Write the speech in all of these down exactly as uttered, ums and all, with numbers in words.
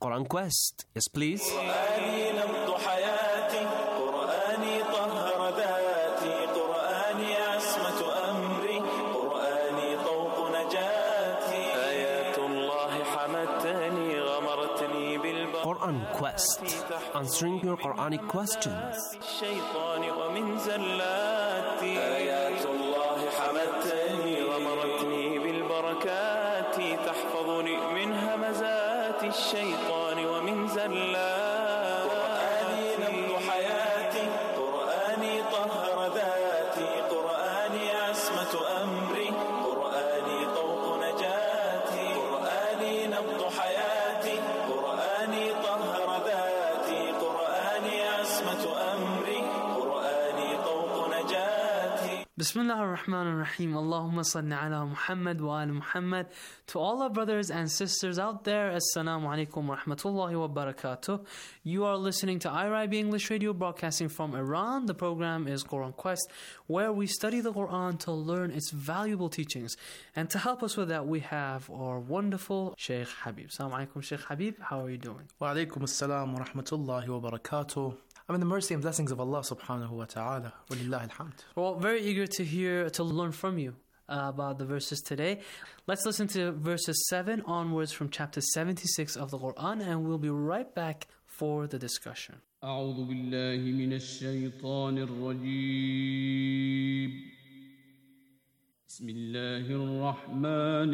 Quran Quest. Yes, please. قرآني نبض حياتي قرآني طهر ذاتي قرآني عصمة أمري قرآني طوق نجاتي آيات الله حمتني غمرتني بالبر Quran Quest, answering your Quranic questions. الشيطان ومن زلاتي آيات الله حمتني غمرتني بالبركات تحفظني من همزات الشيطان ومن زلات قرآني نبض حياتي قرآني طهر ذاتي قرآني عصمة أمري قرآني طوق نجاتي قرآني نبض حياتي قرآني طهر ذاتي قرآني عصمة أمري قرآني طوق نجاتي. Bismillah ar-Rahman ar-Rahim. Allahumma salli ala Muhammad wa ala Muhammad. To all our brothers and sisters out there, Assalamu alaikum wa rahmatullahi wa barakatuh. You are listening to I R I B English Radio, broadcasting from Iran. The program is Quran Quest, where we study the Quran to learn its valuable teachings. And to help us with that, we have our wonderful Shaykh Habib. Assalamu alaikum, Shaykh Habib. How are you doing? Wa alaikum assalam wa rahmatullahi wa barakatuh. I'm in the mercy and blessings of Allah subhanahu wa ta'ala. Walillahi alhamd. Well, very eager to hear, to learn from you uh, about the verses today. Let's listen to verses seven onwards from chapter seventy-six of the Quran, and we'll be right back for the discussion. أعوذ بالله من الشيطان الرجيم بسم الله الرحمن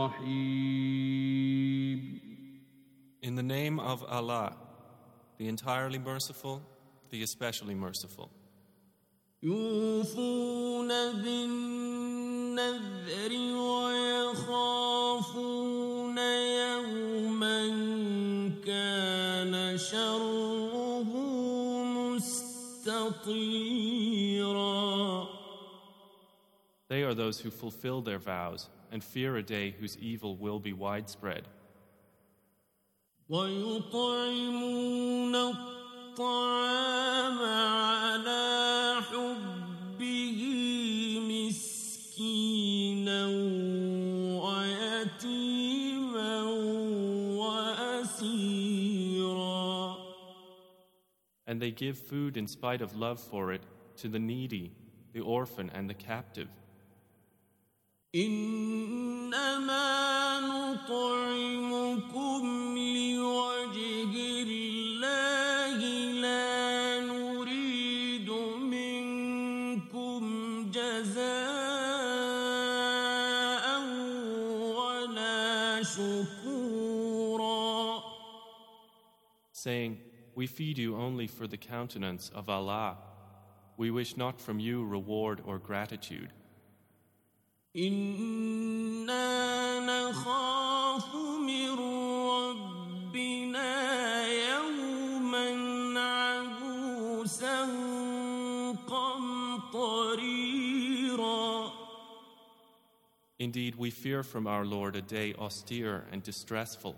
الرحيم. In the name of Allah, the entirely merciful, the especially merciful. يوفون بالنذر ويخافون يوما كان شره مستطيرا. They are those who fulfill their vows and fear a day whose evil will be widespread. ويطعمون الطعام على حبه مسكينا ويتيما وأسيرا. And they give food in spite of love for it to the needy, the orphan and the captive. إنما نطعمكم لوجه الله لا نريد منكم جزاء ولا شكورا. Saying, we feed you only for the countenance of Allah. We wish not from you reward or gratitude. إنا نخاف من ربنا يوما عبوسا قمطريرا. Indeed, we fear from our Lord a day austere and distressful.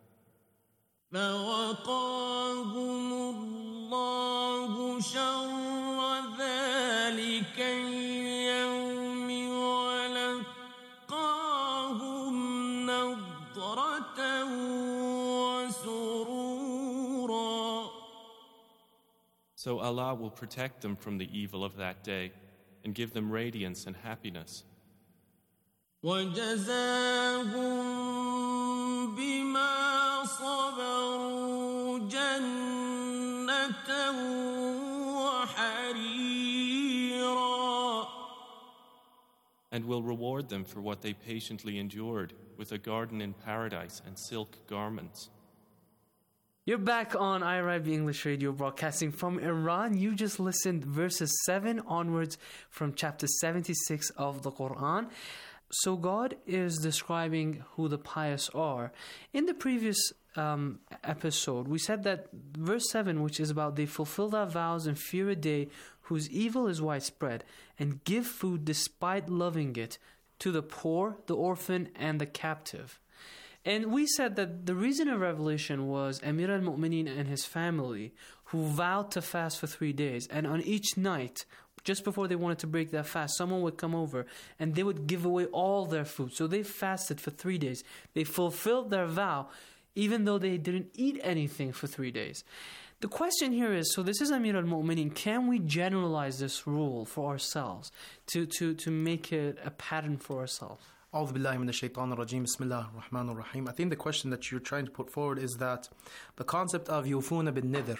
فوقاهم الله شر ذلك اليوم ولقاهم نضرة وسرورا. So Allah will protect them from the evil of that day and give them radiance and happiness. وجزاهم بما صبروا جنة وحريرا. And will reward them for what they patiently endured with a garden in paradise and silk garments. You're back on I R I B English Radio, broadcasting from Iran. You just listened verses seven onwards from chapter seventy-six of the Quran. So God is describing who the pious are. In the previous um, episode, we said that verse seven, which is about they fulfill their vows and fear a day whose evil is widespread, and give food despite loving it to the poor, the orphan, and the captive. And we said that the reason of revelation was Amir al-Mu'mineen and his family, who vowed to fast for three days. And on each night, just before they wanted to break their fast, someone would come over and they would give away all their food. So they fasted for three days. They fulfilled their vow, even though they didn't eat anything for three days. The question here is, so this is Amir al-Mu'mineen, can we generalize this rule for ourselves to, to, to make it a pattern for ourselves? أعوذ بالله من الشيطان الرجيم بسم الله الرحمن الرحيم. I think the question that you're trying to put forward is that the concept of يوفون بالنذر,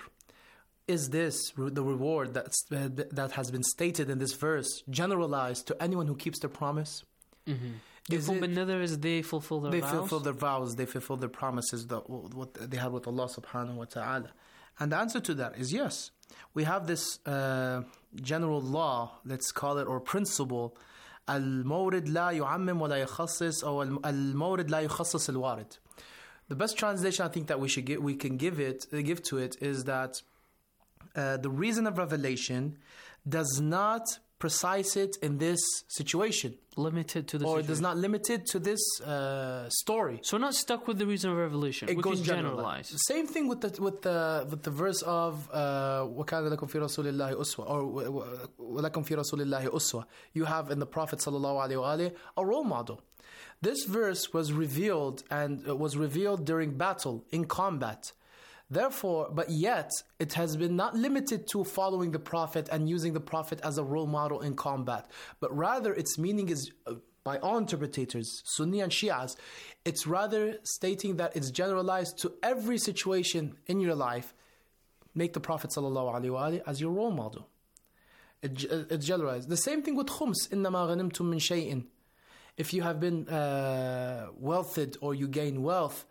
is this the reward that's, uh, that has been stated in this verse generalized to anyone who keeps their promise? Mm-hmm. Is it, بالنذر is they fulfill their they vows? They fulfill their vows, they fulfill their promises, that what they had with Allah subhanahu wa ta'ala. And the answer to that is yes. We have this uh, general law, let's call it, or principle, المورد لا يعمم ولا يخصص, or المورد لا يخصص الوارد. The best translation I think that we should get, we can give it, give to it is that uh, the reason of revelation does not precise it in this situation. Limited to the or situation. it does not limit it to this uh, story. So we're not stuck with the reason of revelation. It we goes can generalize. Same thing with the with the with the verse of وَكَانَ لَكُمْ فِي رَسُولِ اللَّهِ أُسْوَةٌ, or وَلَكُمْ فِي رَسُولِ اللَّهِ أُسْوَةٌ. You have in the Prophet sallallahu alaihi wasallam a role model. This verse was revealed and uh, was revealed during battle, in combat. Therefore, but yet, it has been not limited to following the Prophet and using the Prophet as a role model in combat. But rather, its meaning is, uh, by all interpretators, Sunni and Shias, it's rather stating that it's generalized to every situation in your life. Make the Prophet ﷺ as your role model. It, it's generalized. The same thing with khums. إِنَّمَا غَنِمْتُم مِّن شَيْءٍ. If you have been uh, wealthed or you gain wealth,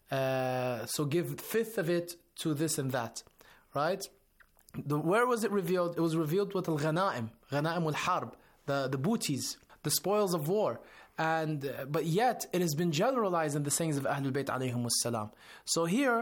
Uh, so give fifth of it to this and that, right? The, where was it revealed? It was revealed with al-ghanaim, ghanaim al-harb, the, the booties, the spoils of war. And uh, but yet it has been generalized in the sayings of Ahlul Bayt alayhim salam. So here,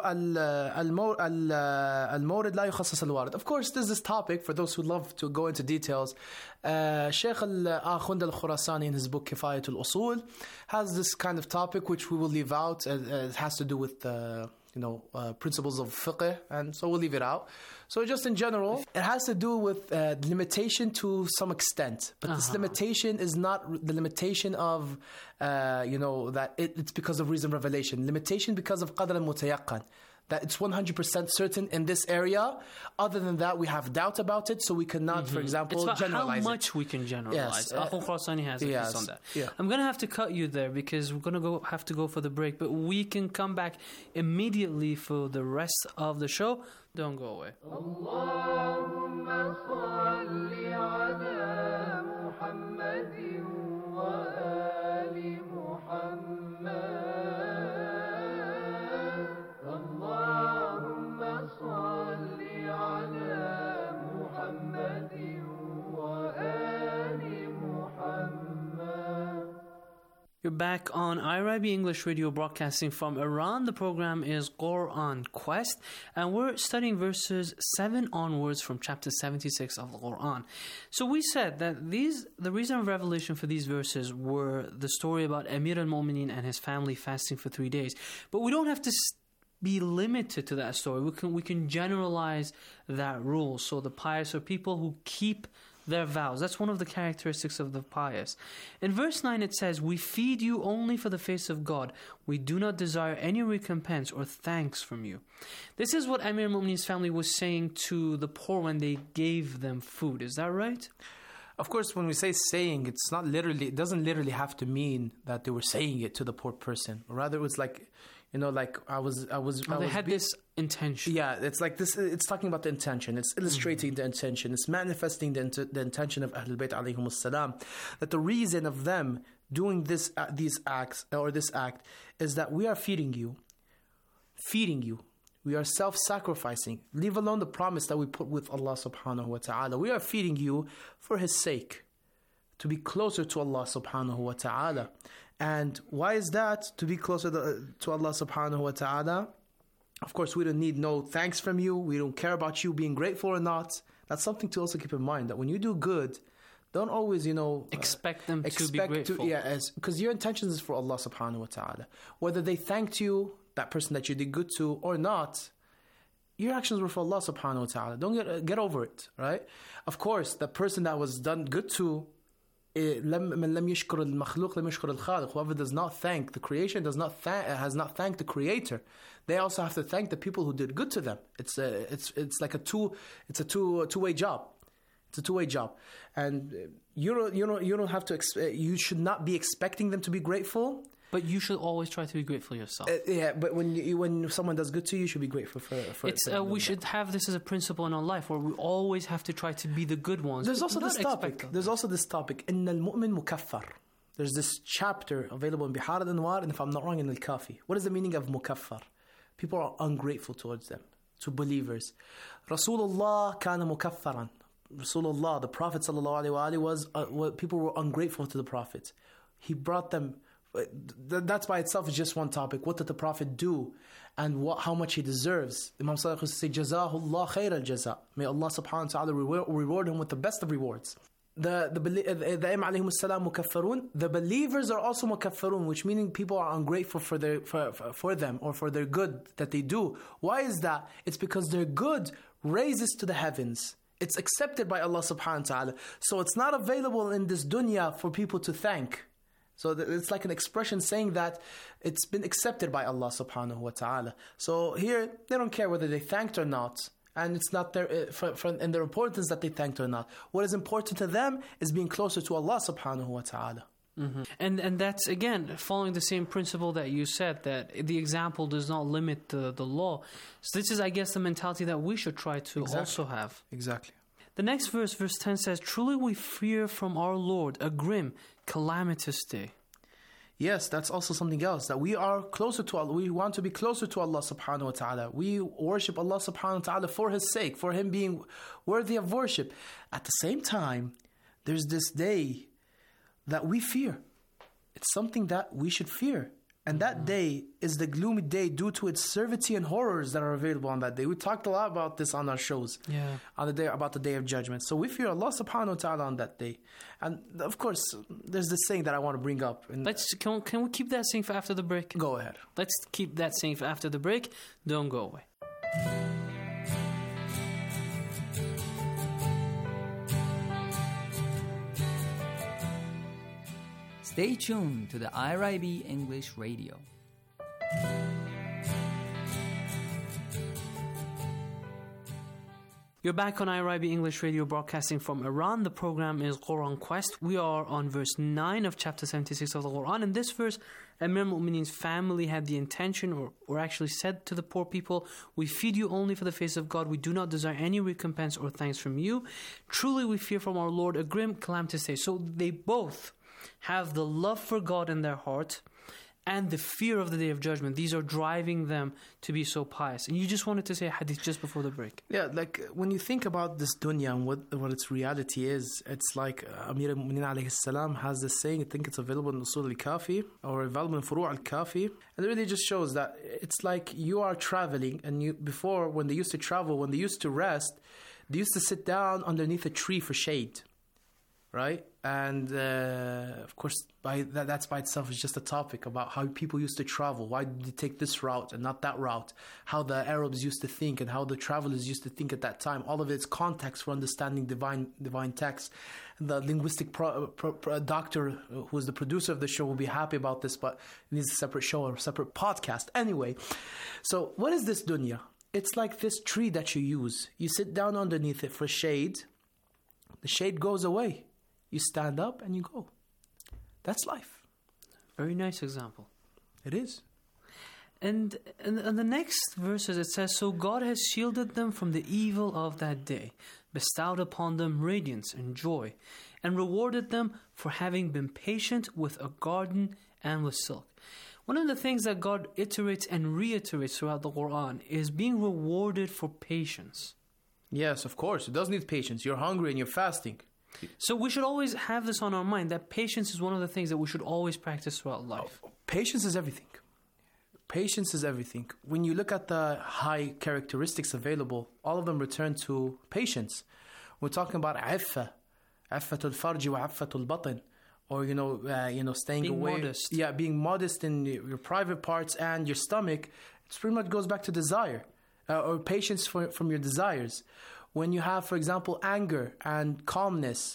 al-mawrid la yukhassas al-warid. Of course, this is this topic for those who love to go into details. Uh, Shaykh al-Akhund al-Khurasani in his book Kifayat al-Usul has this kind of topic which we will leave out. Uh, it has to do with uh, you know uh, principles of fiqh, and so we'll leave it out. So just in general, it has to do with uh, limitation to some extent. But uh-huh. this limitation is not the limitation of, uh, you know, that it, it's because of reason revelation. Limitation because of qadr al-mutayaqqan. That it's one hundred percent certain in this area. Other than that, we have doubt about it, so we cannot, mm-hmm. for example, it's about generalize how much it. we can generalize. Yes. Akhul Khurasani has a yes. piece on that. Yeah. I'm going to have to cut you there because we're going to go have to go for the break, but we can come back immediately for the rest of the show. Don't go away. Allahumma salli ala Muhammadin wa ali Muhammad. You're back on I R I B English Radio, broadcasting from Iran. The program is Quran Quest, and we're studying verses seven onwards from chapter seventy-six of the Quran. So we said that these, the reason of revelation for these verses were the story about Amir al-Mu'mineen and his family fasting for three days. But we don't have to be limited to that story. We can we can generalize that rule. So the pious are people who keep their vows. That's one of the characteristics of the pious. In verse nine it says, "We feed you only for the face of God. We do not desire any recompense or thanks from you." This is what Amir al-Mu'mineen's family was saying to the poor when they gave them food. Is that right? Of course, when we say saying, it's not literally, it doesn't literally have to mean that they were saying it to the poor person. Rather, it was like, you know, like I was, I was, oh, I they was had be- this intention. Yeah, it's like this. It's talking about the intention. It's illustrating mm-hmm. the intention. It's manifesting the, int- the intention of Ahlul Bayt alayhim salam. That the reason of them doing this, uh, these acts or this act, is that we are feeding you, feeding you. We are self-sacrificing. Leave alone the promise that we put with Allah subhanahu wa ta'ala. We are feeding you for His sake, to be closer to Allah subhanahu wa ta'ala. And why is that? To be closer to, to Allah subhanahu wa ta'ala. Of course, we don't need no thanks from you. We don't care about you being grateful or not. That's something to also keep in mind, that when you do good, don't always, you know... Expect them uh, to expect be grateful. To, yeah, because your intentions is for Allah subhanahu wa ta'ala. Whether they thanked you, that person that you did good to, or not, your actions were for Allah subhanahu wa ta'ala. Don't get, uh, get over it, right? Of course, the person that was done good to, لم من لم يشكر المخلوق لم يشكر الخالق. Whoever does not thank the creation does not thank, has not thanked the creator. They also have to thank the people who did good to them. It's a, it's it's like a two it's a two two way job. It's a two way job, and you don't you don't you don't have to ex- you should not be expecting them to be grateful. But you should always try to be grateful yourself. Uh, yeah, but when you, when someone does good to you, you should be grateful for. for it's for uh, we that. should have this as a principle in our life, where we always have to try to be the good ones. There's also Not this expect topic. them. There's also this topic. إن المؤمن مكفر. There's this chapter available in Bihar al-Anwar, and if I'm not wrong, in Al-Kafi. What is the meaning of mukaffar? People are ungrateful towards them, to believers. Rasulullah kana mukaffaran. Rasulullah, the Prophet sallallahu alaihi wasallam, was uh, well, people were ungrateful to the Prophet. He brought them. That's by itself is just one topic. What did the Prophet do, and what, how much he deserves? Imam Sadiq used to say, "Jazahullah khair al-jaza." May Allah subhanahu wa taala reward, reward him with the best of rewards. The the the Imam alayhim salam mukaffarun. The believers are also mukaffarun, which meaning people are ungrateful for their for, for for them or for their good that they do. Why is that? It's because their good raises to the heavens. It's accepted by Allah subhanahu wa ta'ala. So it's not available in this dunya for people to thank. So it's like an expression saying that it's been accepted by Allah subhanahu wa ta'ala. So here, they don't care whether they thanked or not. And it's not their, uh, for, for, and their importance that they thanked or not. What is important to them is being closer to Allah subhanahu wa ta'ala. Mm-hmm. And and that's, again, following the same principle that you said, that the example does not limit the, the law. So this is, I guess, the mentality that we should try to Exactly. also have. Exactly. The next verse, verse ten says, "Truly we fear from our Lord a grim, calamitous day." Yes, that's also something else, that we are closer to Allah. We want to be closer to Allah subhanahu wa ta'ala. We worship Allah subhanahu wa ta'ala for His sake, for Him being worthy of worship. At the same time, there's this day that we fear. It's something that we should fear. And that day is the gloomy day due to its servity and horrors that are available on that day. We talked a lot about this on our shows. Yeah. On the day about the day of judgment. So we fear Allah subhanahu wa ta'ala on that day. And of course, there's this saying that I want to bring up. And Let's can, can we keep that saying for after the break? go ahead. Let's keep that saying for after the break. Don't go away. Stay tuned to the I R I B English Radio. You're back on I R I B English Radio, broadcasting from Iran. The program is Quran Quest. We are on verse nine of chapter seventy-six of the Quran. In this verse, Amir al-Mu'minin's family had the intention, or, or actually said to the poor people, "We feed you only for the face of God. We do not desire any recompense or thanks from you. Truly we fear from our Lord a grim, calamitous day." So they both have the love for God in their heart and the fear of the Day of Judgment. These are driving them to be so pious. And you just wanted to say a hadith just before the break. Yeah, like when you think about this dunya and what, what its reality is, it's like uh, Amir al-Mu'minin alayhi salam has this saying, I think it's available in Usul al-Kafi or available in Furu' al-Kafi. And it really just shows that it's like you are traveling, and you before, when they used to travel, when they used to rest, they used to sit down underneath a tree for shade. Right? And uh, of course, by that, that's by itself is just a topic about how people used to travel. Why did they take this route and not that route? How the Arabs used to think and how the travelers used to think at that time. All of its context for understanding divine divine text. And the linguistic pro, pro, pro, doctor, who is the producer of the show, will be happy about this, but it needs a separate show or a separate podcast. Anyway, so what is this dunya? It's like this tree that you use. You sit down underneath it for shade. The shade goes away. You stand up and you go. That's life. Very nice example. It is. And in, in the next verses it says, "So God has shielded them from the evil of that day, bestowed upon them radiance and joy, and rewarded them for having been patient with a garden and with silk." One of the things that God iterates and reiterates throughout the Quran is being rewarded for patience. Yes, of course. It does need patience. You're hungry and you're fasting. So we should always have this on our mind, that patience is one of the things that we should always practice throughout life. Patience is everything. Patience is everything. When you look at the high characteristics available, all of them return to patience. We're talking about affa, affatul farji wa affatul batin, or you know, uh, you know, staying Being away. modest. Yeah, being modest in your private parts and your stomach. It pretty much goes back to desire, uh, or patience for, from your desires. When you have, for example, anger and calmness,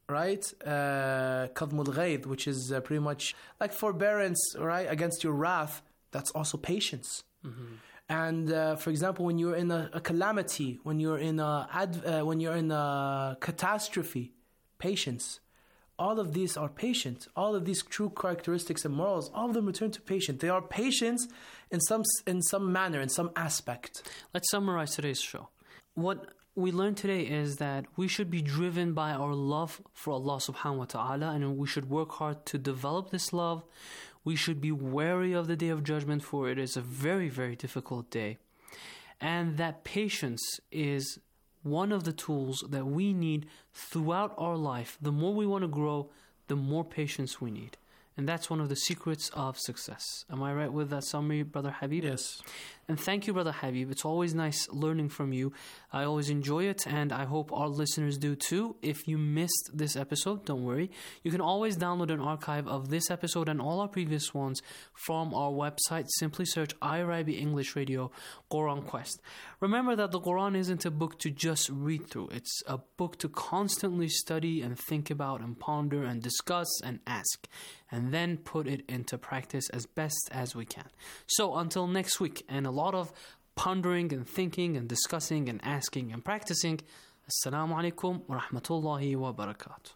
right? Kadmul ghayth, which is uh, pretty much like forbearance, right? Against your wrath, that's also patience. Mm-hmm. And uh, for example, when you're in a, a calamity, when you're in a ad, uh, when you're in a catastrophe, patience. All of these are patient. All of these true characteristics and morals, all of them return to patient. They are patience in some in some manner, in some aspect. Let's summarize today's show. What we learned today is that we should be driven by our love for Allah subhanahu wa ta'ala, and we should work hard to develop this love. We should be wary of the Day of Judgment, for it is a very, very difficult day. And that patience is one of the tools that we need throughout our life. The more we want to grow, the more patience we need. And that's one of the secrets of success. Am I right with that summary, Brother Habib? Yes. And thank you, Brother Habib. It's always nice learning from you. I always enjoy it, and I hope our listeners do too. If you missed this episode, don't worry. You can always download an archive of this episode and all our previous ones from our website. Simply search I R I B English Radio Quran Quest. Remember that the Quran isn't a book to just read through. It's a book to constantly study and think about and ponder and discuss and ask, and then put it into practice as best as we can. So until next week, and a lot of pondering and thinking and discussing and asking and practicing. Assalamu alaikum wa rahmatullahi wa barakatuh.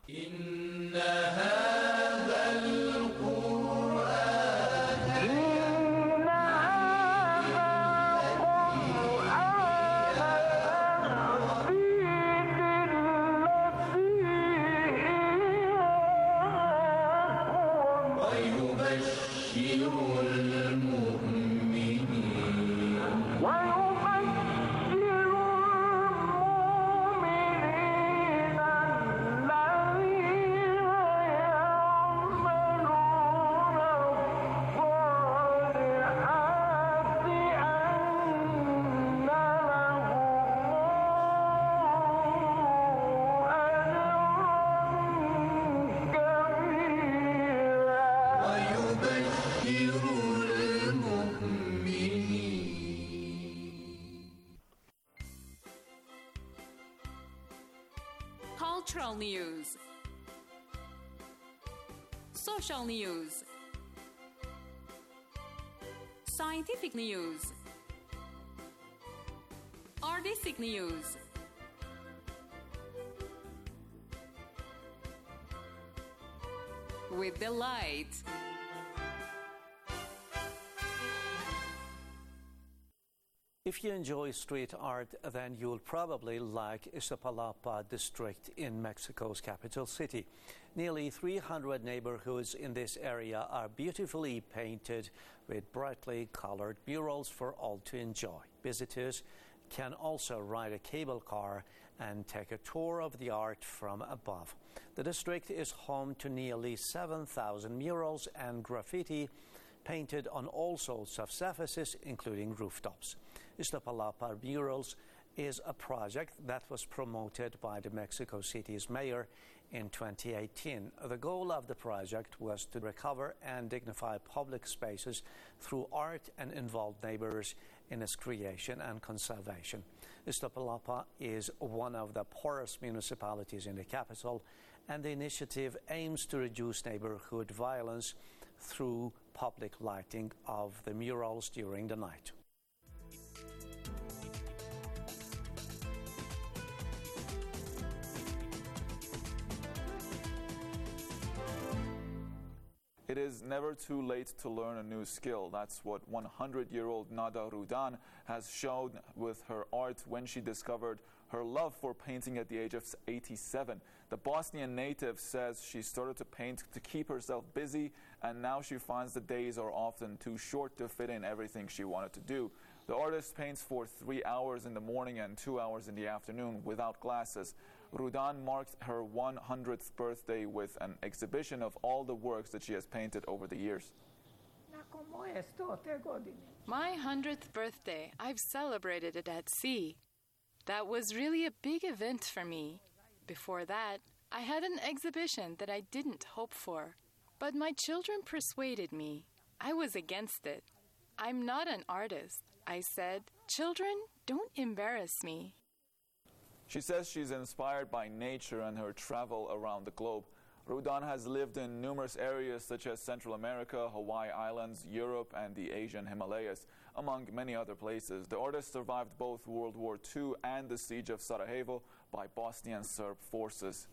Cultural news, social news, scientific news, artistic news, with delight. If you enjoy street art, then you'll probably like Iztapalapa district in Mexico's capital city. Nearly three hundred neighborhoods in this area are beautifully painted with brightly colored murals for all to enjoy. Visitors can also ride a cable car and take a tour of the art from above. The district is home to nearly seven thousand murals and graffiti painted on all sorts of surfaces, including rooftops. Iztapalapa Murals is a project that was promoted by the Mexico City's mayor in twenty eighteen. The goal of the project was to recover and dignify public spaces through art and involve neighbors in its creation and conservation. Iztapalapa is one of the poorest municipalities in the capital, and the initiative aims to reduce neighborhood violence through public lighting of the murals during the night. It is never too late to learn a new skill. That's what one hundred-year-old Nada Rudan has shown with her art when she discovered her love for painting at the age of eighty-seven. The Bosnian native says she started to paint to keep herself busy, and now she finds the days are often too short to fit in everything she wanted to do. The artist paints for three hours in the morning and two hours in the afternoon without glasses. Rudan marked her one hundredth birthday with an exhibition of all the works that she has painted over the years. My hundredth birthday, I've celebrated it at sea. That was really a big event for me. Before that, I had an exhibition that I didn't hope for. But my children persuaded me. I was against it. I'm not an artist. I said, "Children, don't embarrass me." She says she's inspired by nature and her travel around the globe. Rudan has lived in numerous areas such as Central America, Hawaii Islands, Europe, and the Asian Himalayas, among many other places. The artist survived both World War Two and the siege of Sarajevo by Bosnian Serb forces.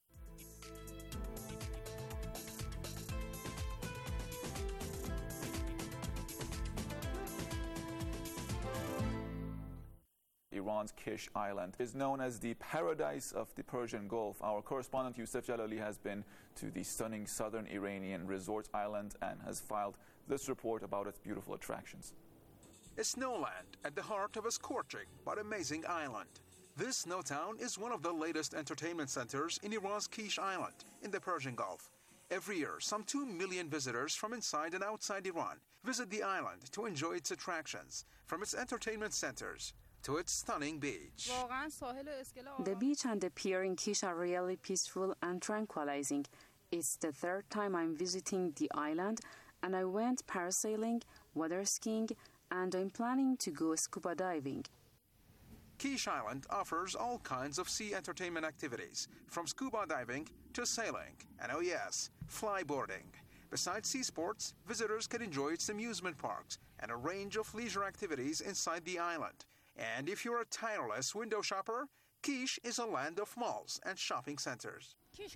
Iran's Kish Island is known as the paradise of the Persian Gulf. Our correspondent Youssef Jalali has been to the stunning southern Iranian resort island and has filed this report about its beautiful attractions. A snowland at the heart of a scorching but amazing island. This snow town is one of the latest entertainment centers in Iran's Kish Island in the Persian Gulf. Every year, some two million visitors from inside and outside Iran visit the island to enjoy its attractions, from its entertainment centers to its stunning beach. The beach and the pier in Kish are really peaceful and tranquilizing. It's the third time I'm visiting the island, and I went parasailing, water skiing, and I'm planning to go scuba diving. Kish Island offers all kinds of sea entertainment activities, from scuba diving to sailing, and oh yes, flyboarding. Besides sea sports, visitors can enjoy its amusement parks and a range of leisure activities inside the island. And if you're a tireless window shopper, Kish is a land of malls and shopping centers.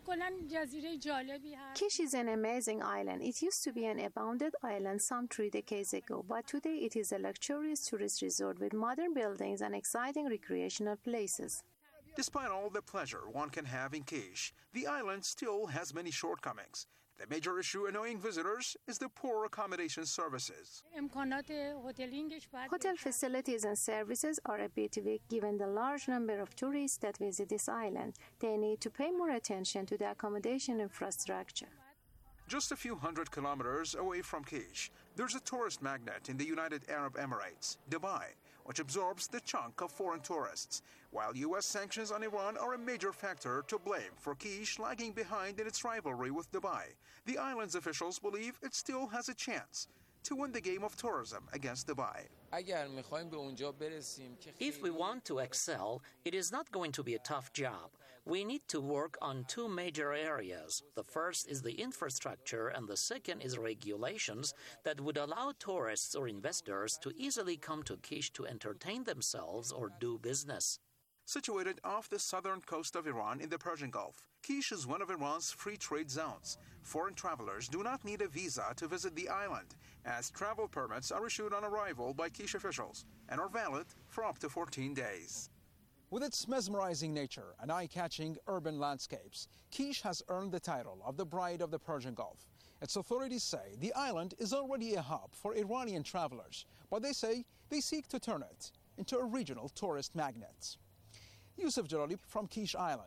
Kish is an amazing island. It used to be an abandoned island some three decades ago, but today it is a luxurious tourist resort with modern buildings and exciting recreational places. Despite all the pleasure one can have in Kish, the island still has many shortcomings. The major issue annoying visitors is the poor accommodation services. Hotel facilities and services are a bit weak given the large number of tourists that visit this island. They need to pay more attention to the accommodation infrastructure. Just a few hundred kilometers away from Kish, there's a tourist magnet in the United Arab Emirates, Dubai, which absorbs the chunk of foreign tourists, while U S sanctions on Iran are a major factor to blame for Kish lagging behind in its rivalry with Dubai. The island's officials believe it still has a chance to win the game of tourism against Dubai. If we want to excel, it is not going to be a tough job. We need to work on two major areas. The first is the infrastructure, and the second is regulations that would allow tourists or investors to easily come to Kish to entertain themselves or do business. Situated off the southern coast of Iran in the Persian Gulf, Kish is one of Iran's free trade zones. Foreign travelers do not need a visa to visit the island, as travel permits are issued on arrival by Kish officials and are valid for up to fourteen days. With its mesmerizing nature and eye-catching urban landscapes, Kish has earned the title of the Bride of the Persian Gulf. Its authorities say the island is already a hub for Iranian travelers, but they say they seek to turn it into a regional tourist magnet. Youssef Jalali from Kish Island.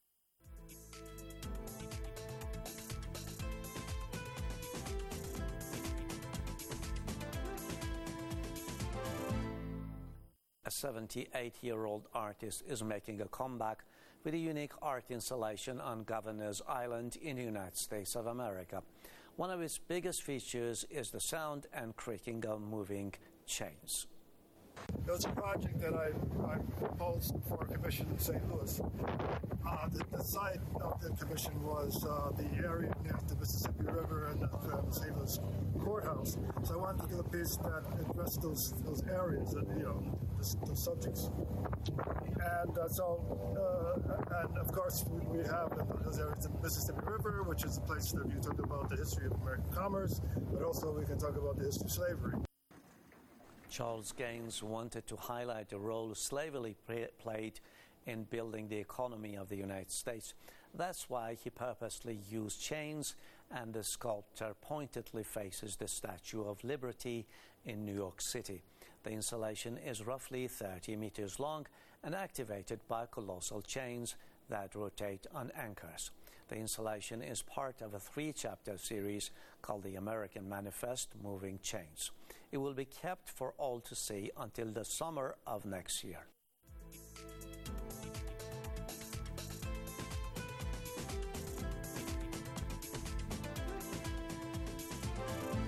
A seventy-eight-year-old artist is making a comeback with a unique art installation on Governor's Island in the United States of America. One of its biggest features is the sound and creaking of moving chains. It was a project that I, I proposed for a commission in Saint Louis. Uh, the, the site of the commission was uh, the area near the Mississippi River and the, the Saint Louis courthouse. So I wanted to do a piece that addressed those those areas, and you know, those, those subjects. And uh, so, uh, and of course, we, we have in those areas the Mississippi River, which is a place that you talk about the history of American commerce, but also we can talk about the history of slavery. Charles Gaines wanted to highlight the role slavery played in building the economy of the United States. That's why he purposely used chains, and the sculpture pointedly faces the Statue of Liberty in New York City. The installation is roughly thirty meters long and activated by colossal chains that rotate on anchors. The installation is part of a three-chapter series called The American Manifest: Moving Chains. It will be kept for all to see until the summer of next year.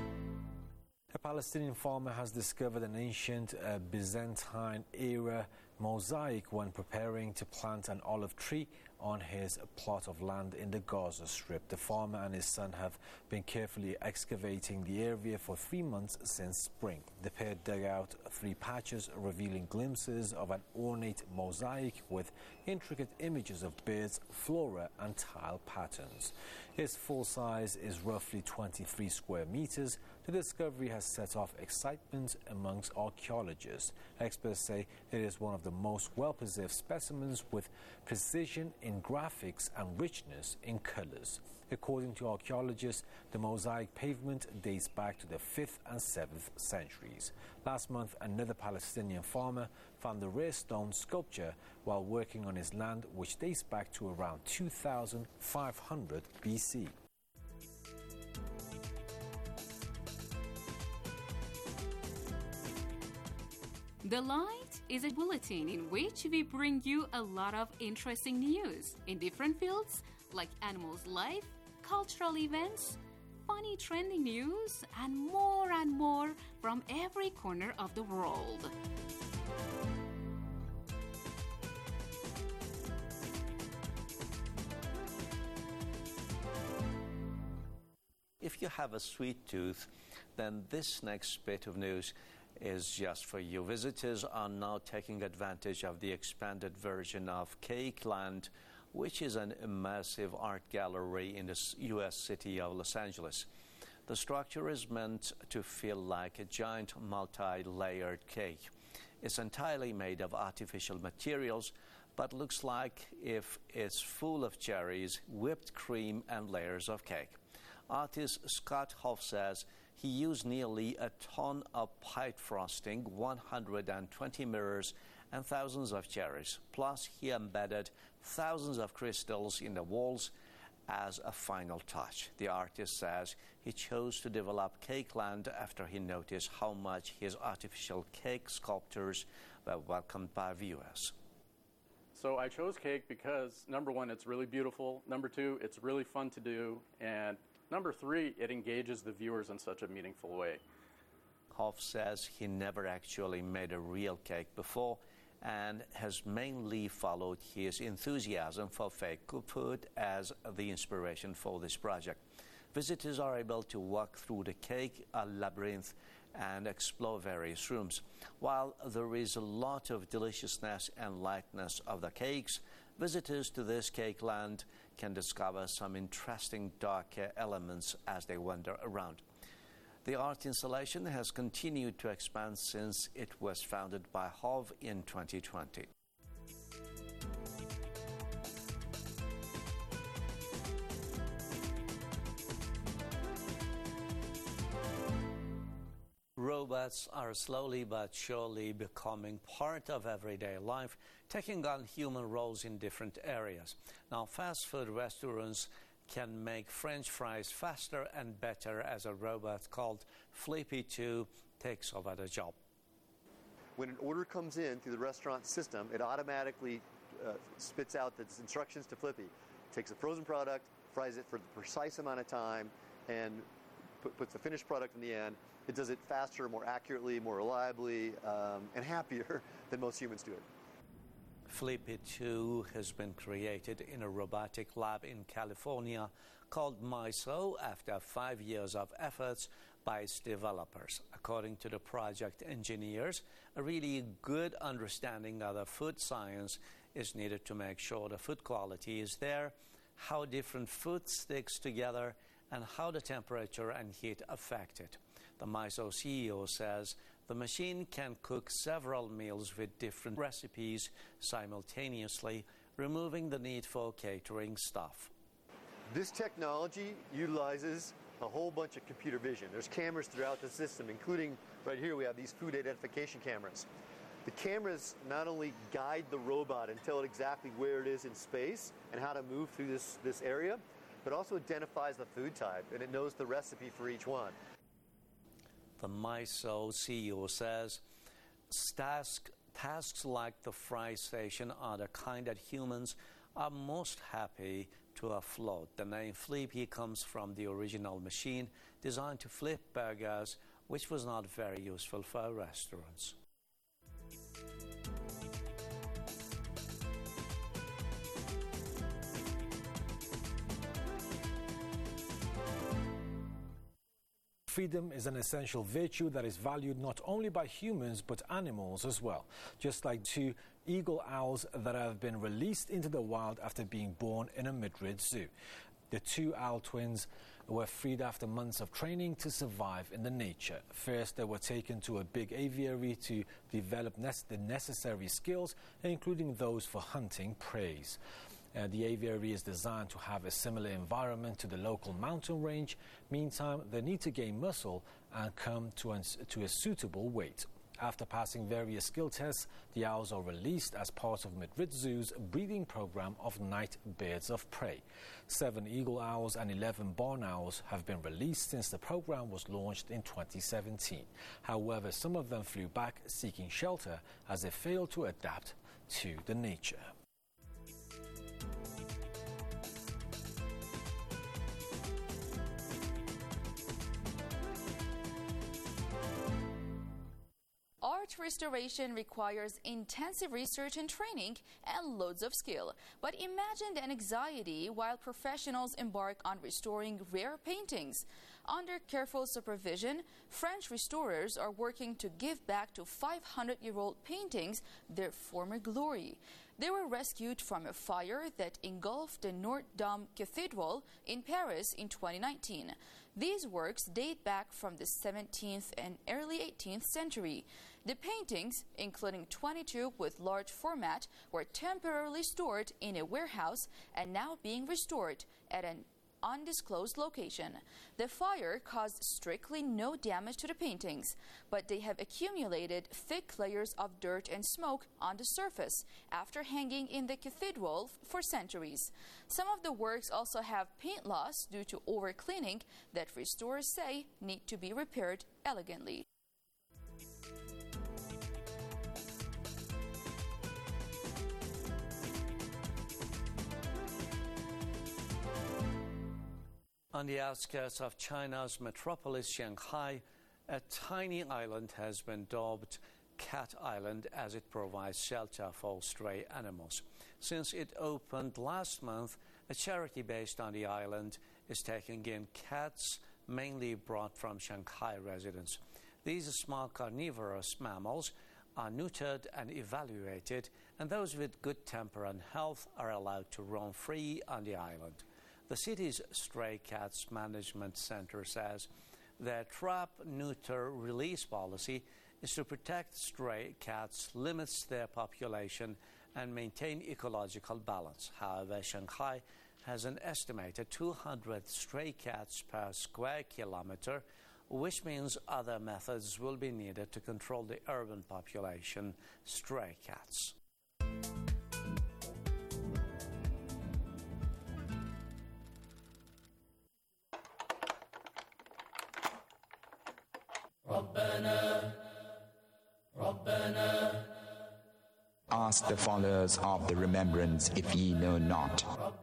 A Palestinian farmer has discovered an ancient uh, Byzantine-era mosaic when preparing to plant an olive tree on his plot of land in the Gaza Strip. The farmer and his son have been carefully excavating the area for three months since spring. The pair dug out three patches, revealing glimpses of an ornate mosaic with intricate images of birds, flora and tile patterns. Its full size is roughly twenty-three square meters. The discovery has set off excitement amongst archaeologists. Experts say it is one of the most well-preserved specimens with precision in graphics and richness in colors. According to archaeologists, the mosaic pavement dates back to the fifth and seventh centuries. Last month, another Palestinian farmer found the rare stone sculpture while working on his land, which dates back to around two thousand five hundred B C. The Light is a bulletin in which we bring you a lot of interesting news in different fields like animals' life, cultural events, funny trending news, and more and more from every corner of the world. If you have a sweet tooth, then this next bit of news is just for you. Visitors are now taking advantage of the expanded version of Cake Land, which is an immersive art gallery in the U S city of Los Angeles. The structure is meant to feel like a giant multi-layered cake. It's entirely made of artificial materials, but looks like if it's full of cherries, whipped cream, and layers of cake. Artist Scott Hoff says he used nearly a ton of pipe frosting, one hundred twenty mirrors, and thousands of cherries. Plus, he embedded thousands of crystals in the walls as a final touch. The artist says he chose to develop Cake Land after he noticed how much his artificial cake sculptures were welcomed by viewers. So I chose cake because, number one, it's really beautiful. Number two, it's really fun to do. And number three, it engages the viewers in such a meaningful way. Hoff says he never actually made a real cake before and has mainly followed his enthusiasm for fake food as the inspiration for this project. Visitors are able to walk through the cake a labyrinth and explore various rooms. While there is a lot of deliciousness and lightness of the cakes, visitors to this Cake Land can discover some interesting darker elements as they wander around. The art installation has continued to expand since it was founded by Hov in twenty twenty. Robots are slowly but surely becoming part of everyday life, taking on human roles in different areas. Now, fast food restaurants can make French fries faster and better as a robot called Flippy two takes over the job. When an order comes in through the restaurant system, it automatically uh, spits out the instructions to Flippy. Takes a frozen product, fries it for the precise amount of time, and put, puts the finished product in the end. It does it faster, more accurately, more reliably, um, and happier than most humans do it. Flippy two has been created in a robotic lab in California called MISO after five years of efforts by its developers. According to the project engineers, a really good understanding of the food science is needed to make sure the food quality is there, how different food sticks together, and how the temperature and heat affect it. The MISO C E O says the machine can cook several meals with different recipes simultaneously, removing the need for catering staff. This technology utilizes a whole bunch of computer vision. There's cameras throughout the system, including right here we have these food identification cameras. The cameras not only guide the robot and tell it exactly where it is in space and how to move through this, this area, but also identifies the food type, and it knows the recipe for each one. The MISO C E O says task, tasks like the fry station are the kind that humans are most happy to offload. The name Flippy comes from the original machine designed to flip burgers, which was not very useful for restaurants. Freedom is an essential virtue that is valued not only by humans but animals as well, just like two eagle owls that have been released into the wild after being born in a Madrid zoo. The two owl twins were freed after months of training to survive in the nature. First, they were taken to a big aviary to develop the necessary skills, including those for hunting prey. Uh, the aviary is designed to have a similar environment to the local mountain range. Meantime, they need to gain muscle and come to, an, to a suitable weight. After passing various skill tests, the owls are released as part of Madrid Zoo's breeding program of night birds of prey. Seven eagle owls and eleven barn owls have been released since the program was launched in twenty seventeen. However, some of them flew back seeking shelter as they failed to adapt to the nature. Art restoration requires intensive research and training and loads of skill. But imagine the anxiety while professionals embark on restoring rare paintings. Under careful supervision, French restorers are working to give back to five hundred year old paintings their former glory. They were rescued from a fire that engulfed the Notre Dame Cathedral in Paris in twenty nineteen. These works date back from the seventeenth and early eighteenth century. The paintings, including twenty-two with large format, were temporarily stored in a warehouse and now being restored at an undisclosed location. The fire caused strictly no damage to the paintings, but they have accumulated thick layers of dirt and smoke on the surface after hanging in the cathedral for centuries. Some of the works also have paint loss due to overcleaning that restorers say need to be repaired elegantly. On the outskirts of China's metropolis, Shanghai, a tiny island has been dubbed Cat Island as it provides shelter for stray animals. Since it opened last month, a charity based on the island is taking in cats mainly brought from Shanghai residents. These small carnivorous mammals are neutered and evaluated, and those with good temper and health are allowed to roam free on the island. The city's Stray Cats Management Center says their trap, neuter, release policy is to protect stray cats, limits their population, and maintain ecological balance. However, Shanghai has an estimated two hundred stray cats per square kilometer, which means other methods will be needed to control the urban population stray cats. Ask the followers of the remembrance if ye know not.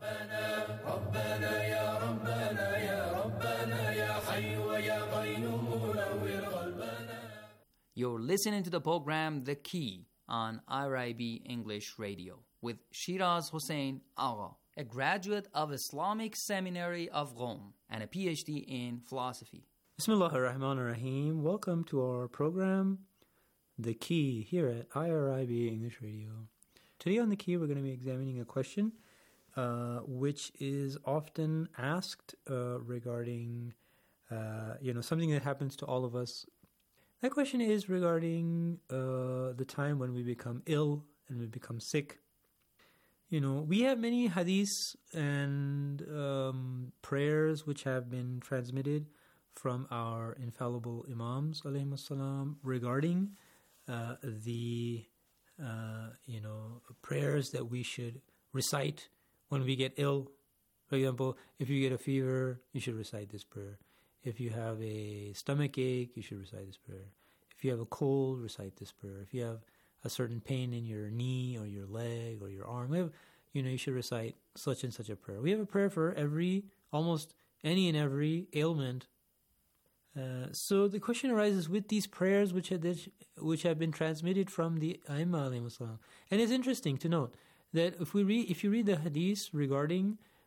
You're listening to the program The Key on I R I B English Radio with Shiraz Hossein Agha, a graduate of Islamic Seminary of Rome and a P H D in philosophy. Bismillah ar-Rahman ar-Rahim. Welcome to our program, The Key, here at I R I B English Radio. Today on The Key, we're going to be examining a question uh, which is often asked uh, regarding, uh, you know, something that happens to all of us. That question is regarding uh, the time when we become ill and we become sick. You know, we have many hadiths and um, prayers which have been transmitted from our infallible Imams, alayhim salam, regarding uh, the, uh, you know, prayers that we should recite when we get ill. For example, if you get a fever, you should recite this prayer. If you have a stomach ache, you should recite this prayer. If you have a cold, recite this prayer. If you have a certain pain in your knee or your leg or your arm, we have, you know, you should recite such and such a prayer. We have a prayer for every, almost any and every ailment. Uh, so the question arises with these prayers which have, which have been transmitted from the Aimma alayhim salam. And it's interesting to note that if we read, if you read the hadith regarding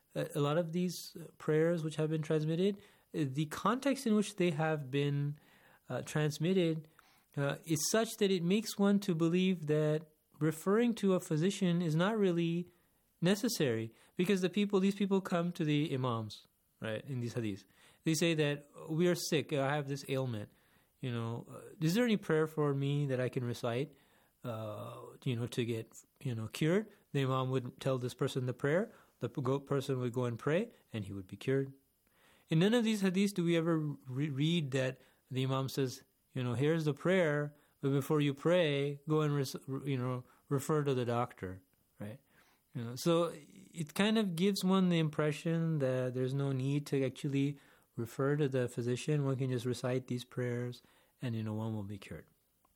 uh, a lot of these prayers which have been transmitted, uh, the context in which they have been uh, transmitted uh, is such that it makes one to believe that referring to a physician is not really necessary, because the people, these people come to the imams, right, in these hadiths. They say that we are sick, I have this ailment. You know, uh, is there any prayer for me that I can recite, uh, you know, to get, you know, cured? The imam would tell this person the prayer, the person would go and pray, and he would be cured. In none of these hadiths do we ever re- read that the imam says, you know, here's the prayer, but before you pray, go and, res- you know, refer to the doctor, right? You know, so it kind of gives one the impression that there's no need to actually refer to the physician. One can just recite these prayers and, you know, one will be cured.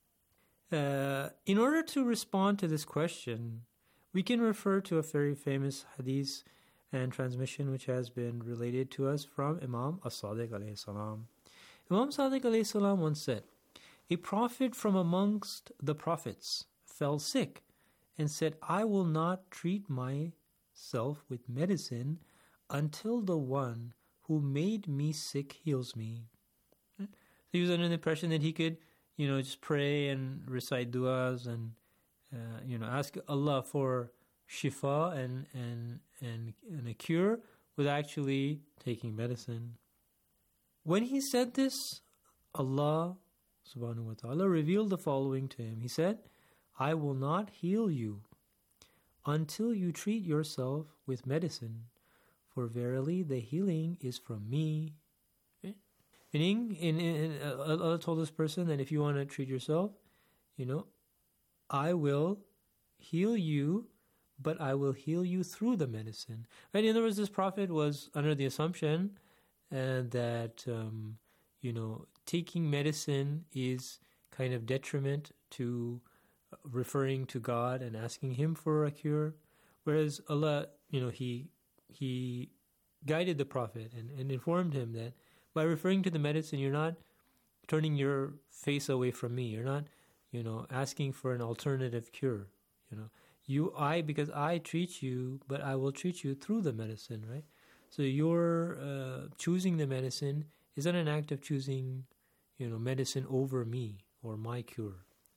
Uh, in order to respond to this question, we can refer to a very famous hadith and transmission which has been related to us from Imam As-Sadiq alayhi salam. Imam Sadiq alayhi salam once said, a prophet from amongst the prophets fell sick and said, I will not treat myself with medicine until the one who made me sick heals me. So he was under the impression that he could, you know, just pray and recite du'as and, uh, you know, ask Allah for shifa and, and, and, and a cure without actually taking medicine. When he said this, Allah subhanahu wa ta'ala revealed the following to him. He said, I will not heal you until you treat yourself with medicine, for verily the healing is from me. Okay? Meaning, in, in, uh, Allah told this person that if you want to treat yourself, you know, I will heal you, but I will heal you through the medicine. Right? In other words, this prophet was under the assumption uh, that, um, you know, taking medicine is kind of detriment to referring to God and asking Him for a cure, whereas Allah, you know, He He guided the Prophet and, and informed him that by referring to the medicine, you're not turning your face away from me. You're not, you know, asking for an alternative cure. You know, you I because I treat you, but I will treat you through the medicine, right? So your uh, choosing the medicine is not an act of choosing, you know, medicine over me or my cure.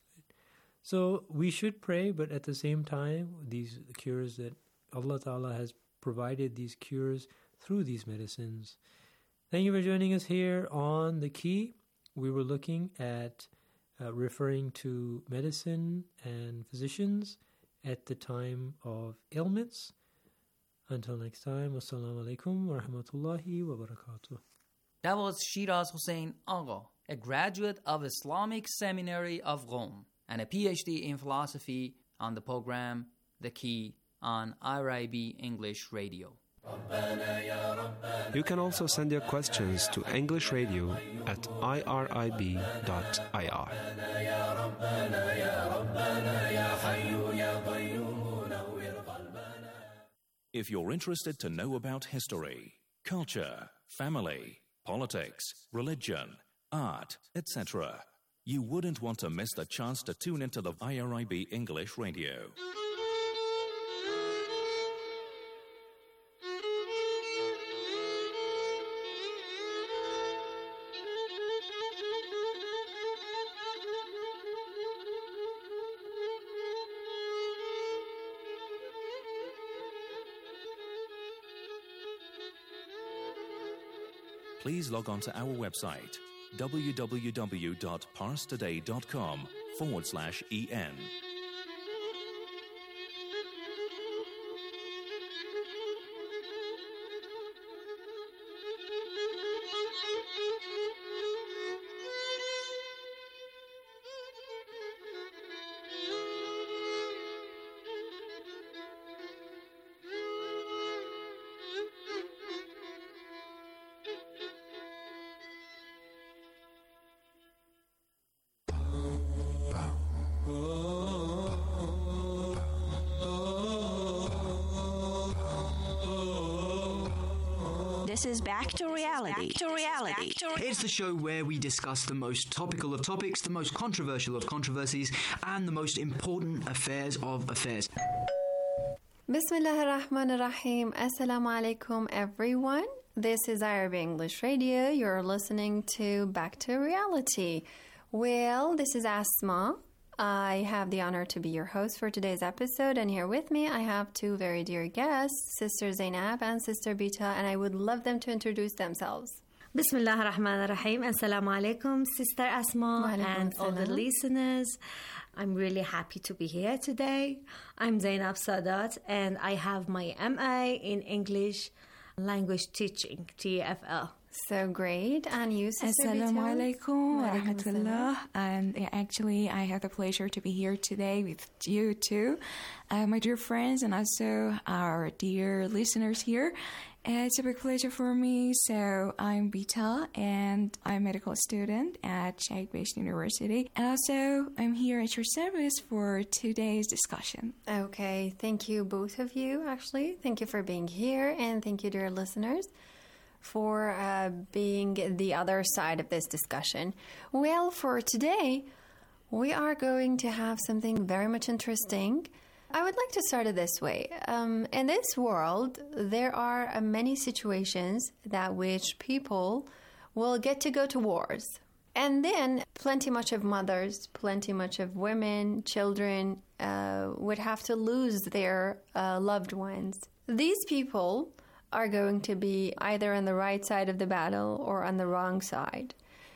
So we should pray, but at the same time, these cures that Allah Ta'ala has provided, these cures through these medicines. Thank you for joining us here on The Key. We were looking at uh, referring to medicine and physicians at the time of ailments. Until next time, wassalamu alaikum wa rahmatullahi wa barakatuh. That was Shiraz Hussain Agha, a graduate of Islamic Seminary of Rome and a P H D in philosophy on the program The Key on I R I B English Radio. You can also send your questions to English Radio at I R I B dot I R. If you're interested to know about history, culture, family, politics, religion, art, et cetera, you wouldn't want to miss the chance to tune into the I R I B English Radio. Please log on to our website, www.parstoday.com forward slash EN. This is Back to Reality. Back to reality. It's the show where we discuss the most topical of topics, the most controversial of controversies, and the most important affairs of affairs. Bismillah ar-Rahman ar-Rahim. Assalamu alaikum, everyone. This is I R B English Radio. You're listening to Back to Reality. Well, this is Asma. I have the honor to be your host for today's episode, and here with me I have two very dear guests, Sister Zainab and Sister Bita, and I would love them to introduce themselves. Bismillah ar-Rahman ar-Rahim. Assalamu alaikum, Sister Asma, and all the listeners. I'm really happy to be here today. I'm Zainab Sadat, and I have my M A in English Language Teaching, T F L. So great. And you, Sister Assalamu alaikum wa rahmatullah. And actually, I have the pleasure to be here today with you too, uh, my dear friends, and also our dear listeners here. It's a big pleasure for me. So I'm Bita, and I'm a medical student at Sheikh-based University. And also, I'm here at your service for today's discussion. Okay. Thank you, both of you, actually. Thank you for being here, and thank you, dear listeners, for uh, being the other side of this discussion. Well, for today, we are going to have something very much interesting. I would like to start it this way. Um, in this world, there are uh, many situations that which people will get to go to wars. And then plenty much of mothers, plenty much of women, children uh, would have to lose their uh, loved ones. These people are going to be either on the right side of the battle or on the wrong side.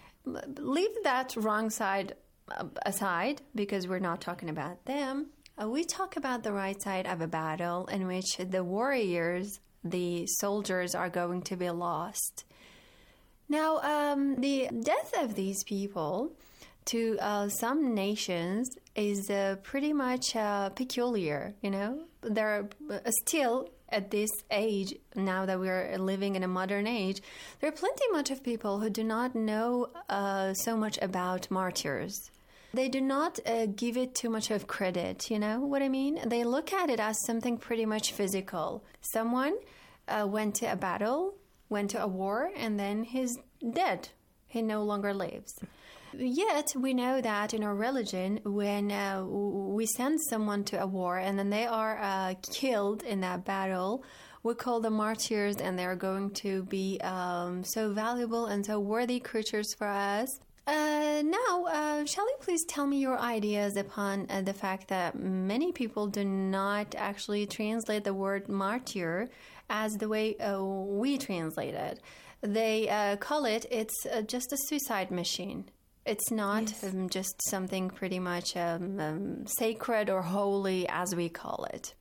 Leave that wrong side aside, because we're not talking about them. Uh, we talk about the right side of a battle in which the warriors, the soldiers, are going to be lost. Now, um, the death of these people to uh, some nations is uh, pretty much uh, peculiar, you know. They're uh, still at this age, now that we're living in a modern age, there are plenty much of people who do not know uh, so much about martyrs. They do not uh, give it too much of credit, you know what I mean? They look at it as something pretty much physical. Someone uh, went to a battle, went to a war, and then he's dead. He no longer lives. Yet, we know that in our religion, when uh, we send someone to a war and then they are uh, killed in that battle, we call them martyrs, and they're going to be um, so valuable and so worthy creatures for us. Uh, now, uh, shall you please tell me your ideas upon uh, the fact that many people do not actually translate the word martyr as the way uh, we translate it. They uh, call it, it's uh, just a suicide machine. It's not yes. um, just something pretty much um, um, sacred or holy, as we call it.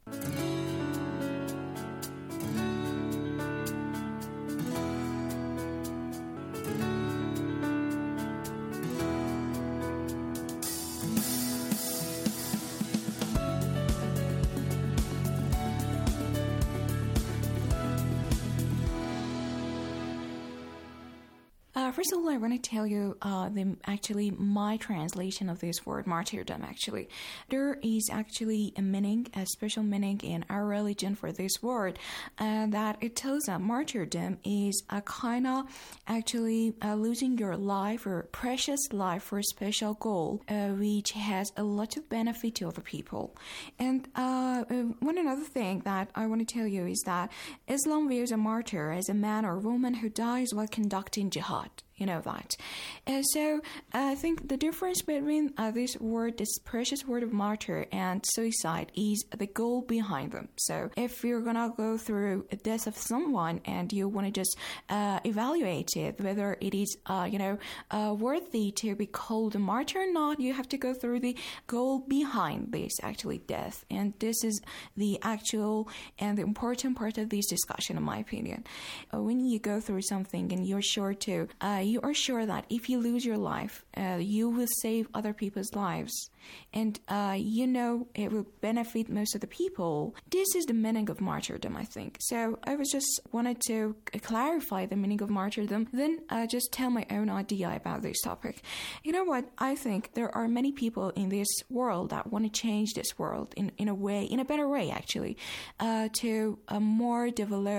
Uh, first of all, I want to tell you uh, the actually my translation of this word martyrdom. Actually, there is actually a meaning, a special meaning in our religion for this word, uh, that it tells that martyrdom is a kind of actually uh, losing your life or precious life for a special goal, uh, which has a lot of benefit to other people. And uh, one another thing that I want to tell you is that Islam views a martyr as a man or woman who dies while conducting jihad. You know that. And so uh, I think the difference between uh, this word, this precious word of martyr, and suicide is the goal behind them. So if you're going to go through the death of someone and you want to just uh, evaluate it, whether it is, uh, you know, uh, worthy to be called a martyr or not, you have to go through the goal behind this actually death. And this is the actual and the important part of this discussion, in my opinion. Uh, when you go through something and you're sure to, uh, you are sure that if you lose your life, uh, you will save other people's lives, and uh, you know it will benefit most of the people. This is the meaning of martyrdom, I think. So I was just wanted to clarify the meaning of martyrdom, then uh, just tell my own idea about this topic. You know what? I think there are many people in this world that want to change this world in, in a way, in a better way, actually, uh, to a more developed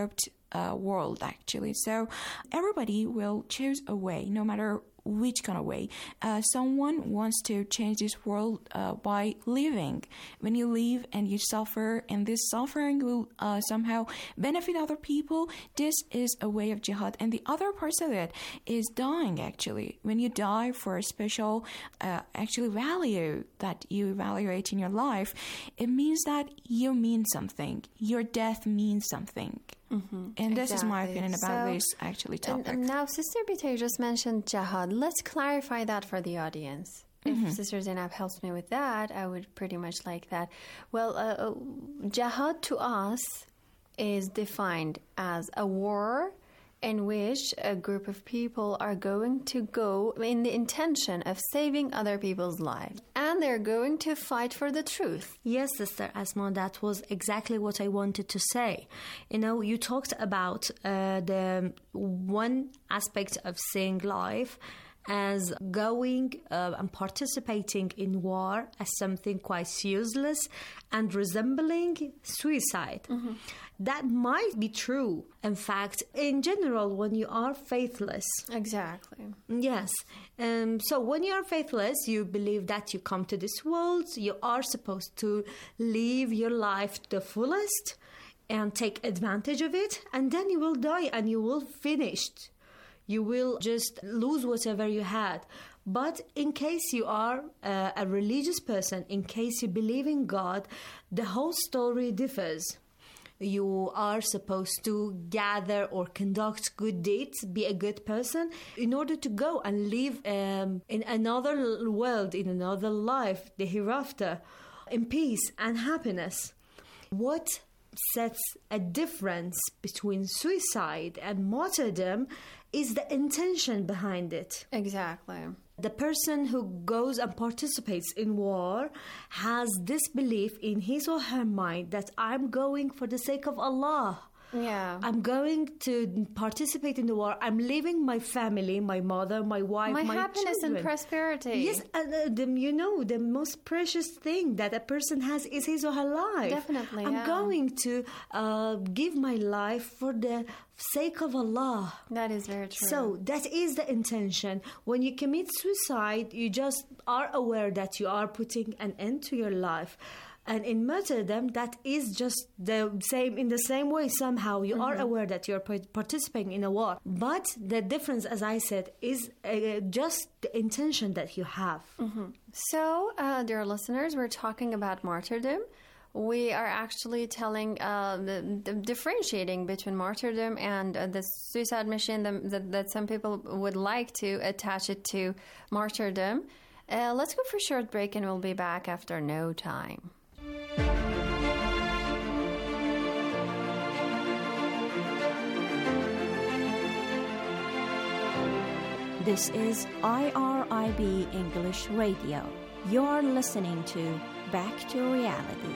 uh, world, actually. So everybody will choose a way, no matter which kind of way. Uh, someone wants to change this world uh, by living. When you live and you suffer, and this suffering will uh, somehow benefit other people, this is a way of jihad. And the other part of it is dying, actually. When you die for a special uh, actually value that you evaluate in your life, it means that you mean something. Your death means something. Mm-hmm. And this exactly. is my opinion about so, this actually topic. And, and now, Sister Bitay just mentioned jihad. Let's clarify that for the audience. Mm-hmm. If Sister Zainab helps me with that, I would pretty much like that. Well, uh, jihad to us is defined as a war in which a group of people are going to go in the intention of saving other people's lives. And they're going to fight for the truth. Yes, Sister Asma, that was exactly what I wanted to say. You know, you talked about uh, the one aspect of seeing life as going uh, and participating in war as something quite useless and resembling suicide. Mm-hmm. That might be true. In fact, in general, when you are faithless. Exactly. Yes. Um, so when you are faithless, you believe that you come to this world, you are supposed to live your life to the fullest and take advantage of it, and then you will die and you will finish. You will just lose whatever you had. But in case you are uh, a religious person, in case you believe in God, the whole story differs. You are supposed to gather or conduct good deeds, be a good person, in order to go and live um, in another world, in another life, the hereafter, in peace and happiness. What sets a difference between suicide and martyrdom is the intention behind it. Exactly. The person who goes and participates in war has this belief in his or her mind that I'm going for the sake of Allah. Yeah. I'm going to participate in the war. I'm leaving my family, my mother, my wife, my, my happiness children. and prosperity. Yes, and uh, the, you know, the most precious thing that a person has is his or her life. Definitely, I'm yeah. going to uh, give my life for the sake of Allah. That is very true. So that is the intention. When you commit suicide, you just are aware that you are putting an end to your life. And in martyrdom, that is just the same, in the same way, somehow you mm-hmm. are aware that you're participating in a war. But the difference, as I said, is uh, just the intention that you have. Mm-hmm. So, uh, dear listeners, we're talking about martyrdom. We are actually telling, uh, the, the differentiating between martyrdom and uh, the suicide mission the, the, that some people would like to attach it to martyrdom. Uh, let's go for a short break and we'll be back after no time. This is I R I B English Radio. You're listening to Back to Reality.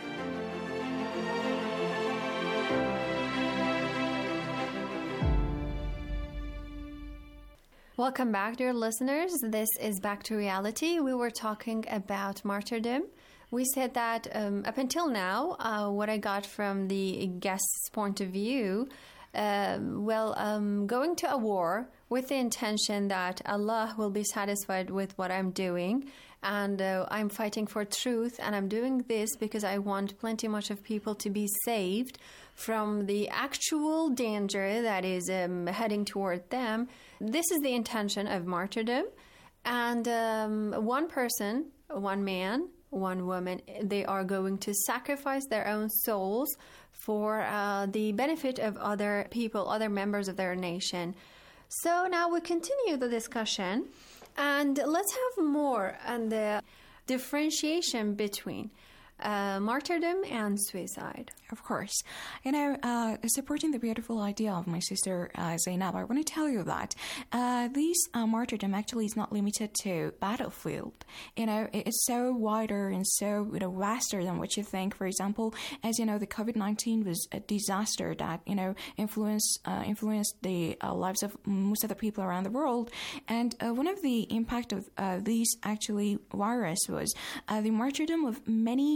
Welcome back, dear listeners. This is Back to Reality. We were talking about martyrdom. We said that um, up until now, uh, what I got from the guest's point of view, uh, well, um, going to a war with the intention that Allah will be satisfied with what I'm doing, and uh, I'm fighting for truth, and I'm doing this because I want plenty much of people to be saved from the actual danger that is um, heading toward them. This is the intention of martyrdom. And um, one person, one man, one woman, they are going to sacrifice their own souls for uh, the benefit of other people, other members of their nation. So now we continue the discussion, and let's have more on the differentiation between uh, martyrdom and suicide. Of course. You know, uh, supporting the beautiful idea of my sister uh, Zainab, I want to tell you that uh, this uh, martyrdom actually is not limited to battlefield. You know, it's so wider and so, you know, vaster than what you think. For example, as you know, the covid nineteen was a disaster that, you know, influenced, uh, influenced the uh, lives of most of the people around the world. And uh, one of the impact of uh, this actually virus was uh, the martyrdom of many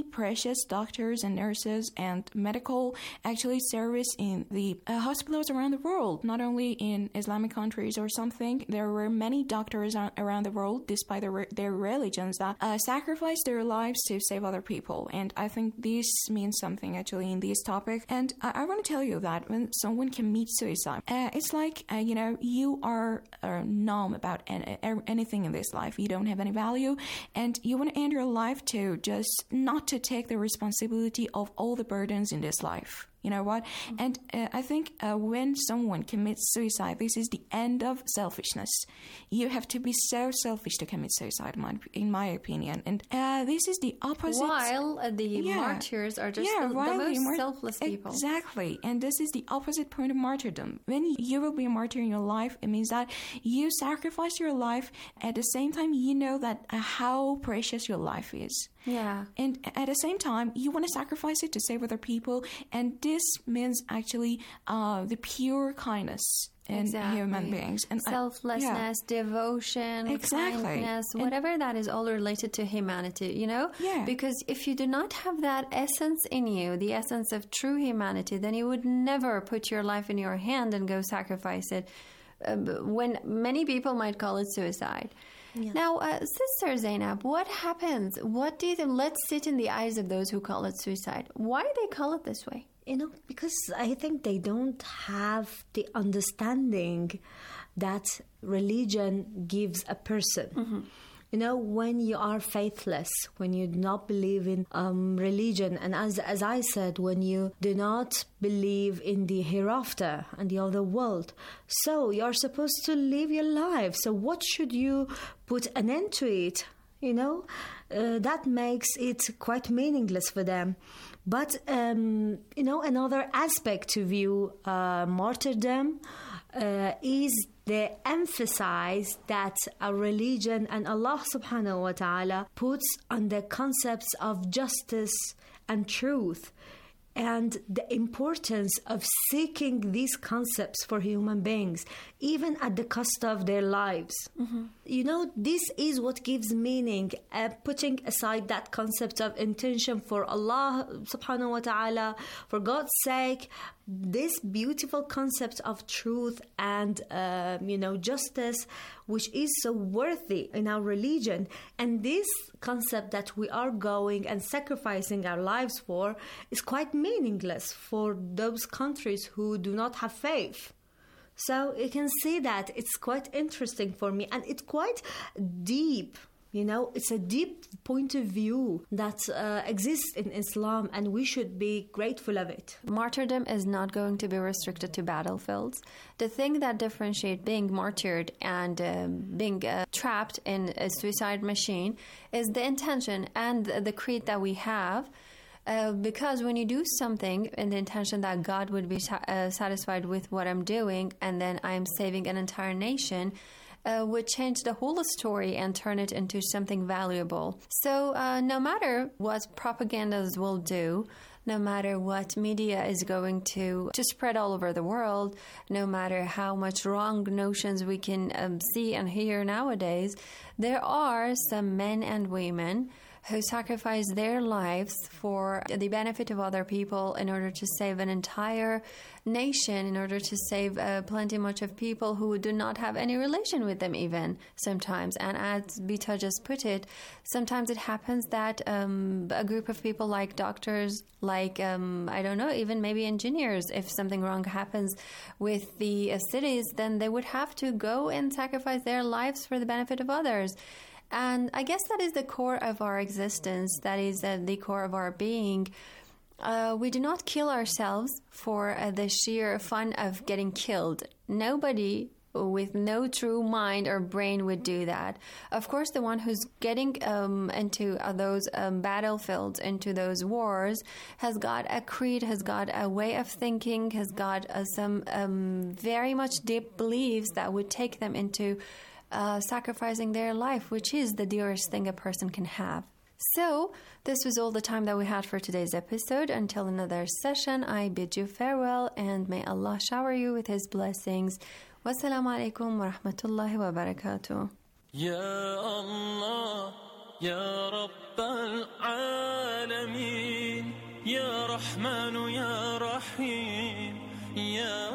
precious doctors and nurses and medical actually service in the uh, hospitals around the world, not only in Islamic countries or something. There were many doctors around the world, despite their, their religions, that uh, sacrificed their lives to save other people. And I think this means something actually in this topic. And I, I want to tell you that when someone commits suicide, uh, it's like, uh, you know, you are uh, numb about any, anything in this life. You don't have any value, and you want to end your life to just not to take the responsibility of all the burdens in this life. You know what? Mm-hmm. And uh, I think uh, when someone commits suicide, this is the end of selfishness. You have to be so selfish to commit suicide, in my, in my opinion. And uh, this is the opposite. While uh, the yeah. martyrs are just yeah, the, the most mar- selfless people. Exactly. And this is the opposite point of martyrdom. When you will be a martyr in your life, it means that you sacrifice your life. At the same time, you know that uh, how precious your life is. Yeah. And at the same time, you want to sacrifice it to save other people. And this means actually uh, the pure kindness in exactly. human beings. And selflessness, I, yeah. devotion, exactly. kindness, and whatever that is all related to humanity, you know? Yeah. Because if you do not have that essence in you, the essence of true humanity, then you would never put your life in your hand and go sacrifice it. Uh, when many people might call it suicide. Yeah. Now, uh, Sister Zainab, what happens? What do you think? Let's sit in the eyes of those who call it suicide. Why do they call it this way? You know, because I think they don't have the understanding that religion gives a person. Mm-hmm. You know, when you are faithless, when you do not believe in um, religion, and as as I said, when you do not believe in the hereafter and the other world, so you're supposed to live your life. So what should you put an end to it? You know, uh, that makes it quite meaningless for them. But, um, you know, another aspect to view uh, martyrdom uh, is they emphasize that a religion and Allah subhanahu wa ta'ala puts on the concepts of justice and truth, and the importance of seeking these concepts for human beings, even at the cost of their lives. Mm-hmm. You know, this is what gives meaning, uh, putting aside that concept of intention for Allah subhanahu wa ta'ala, for God's sake, this beautiful concept of truth and, uh, you know, justice, which is so worthy in our religion. And this concept that we are going and sacrificing our lives for is quite meaningless for those countries who do not have faith. So you can see that it's quite interesting for me, and it's quite deep. You know, it's a deep point of view that uh, exists in Islam, and we should be grateful of it. Martyrdom is not going to be restricted to battlefields. The thing that differentiates being martyred and um, being uh, trapped in a suicide machine is the intention and the creed that we have. Uh, because when you do something in the intention that God would be sa- uh, satisfied with what I'm doing, and then I'm saving an entire nation, Uh, would change the whole story and turn it into something valuable. So uh, no matter what propagandas will do, no matter what media is going to, to spread all over the world, no matter how much wrong notions we can um, see and hear nowadays, there are some men and women who sacrifice their lives for the benefit of other people in order to save an entire nation, in order to save uh, plenty much of people who do not have any relation with them even sometimes. And as Bita just put it, sometimes it happens that um, a group of people like doctors, like, um, I don't know, even maybe engineers, if something wrong happens with the uh, cities, then they would have to go and sacrifice their lives for the benefit of others. And I guess that is the core of our existence. That is uh, the core of our being. Uh, we do not kill ourselves for uh, the sheer fun of getting killed. Nobody with no true mind or brain would do that. Of course, the one who's getting um, into uh, those um, battlefields, into those wars, has got a creed, has got a way of thinking, has got uh, some um, very much deep beliefs that would take them into Uh, sacrificing their life, which is the dearest thing a person can have. So, this was all the time that we had for today's episode. Until another session, I bid you farewell, and may Allah shower you with His blessings. Wassalamu alaikum wa rahmatullahi wa barakatuh. Ya Allah, يا رب العالمين يا رحمن يا رحيم يا